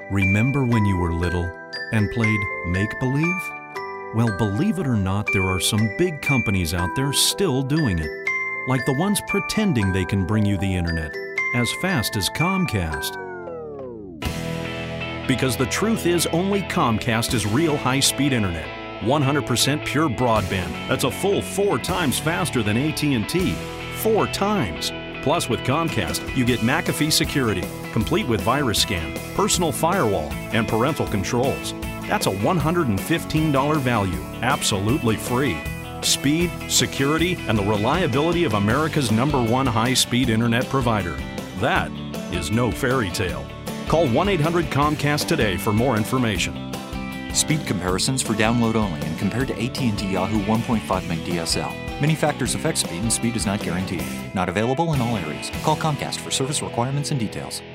Remember when you were little and played make-believe? Well, believe it or not, there are some big companies out there still doing it, like the ones pretending they can bring you the internet as fast as Comcast. Because the truth is, only Comcast is real high-speed internet. 100% pure broadband. That's a full 4 times faster than AT&T. 4 times. Plus, with Comcast, you get McAfee security, complete with virus scan, personal firewall, and parental controls. That's a $115 value, absolutely free. Speed, security, and the reliability of America's #1 high-speed internet provider. That is no fairy tale. Call 1-800-COMCAST today for more information. Speed comparisons for download only and compared to AT&T Yahoo 1.5 meg DSL. Many factors affect speed, and speed is not guaranteed. Not available in all areas. Call Comcast for service requirements and details.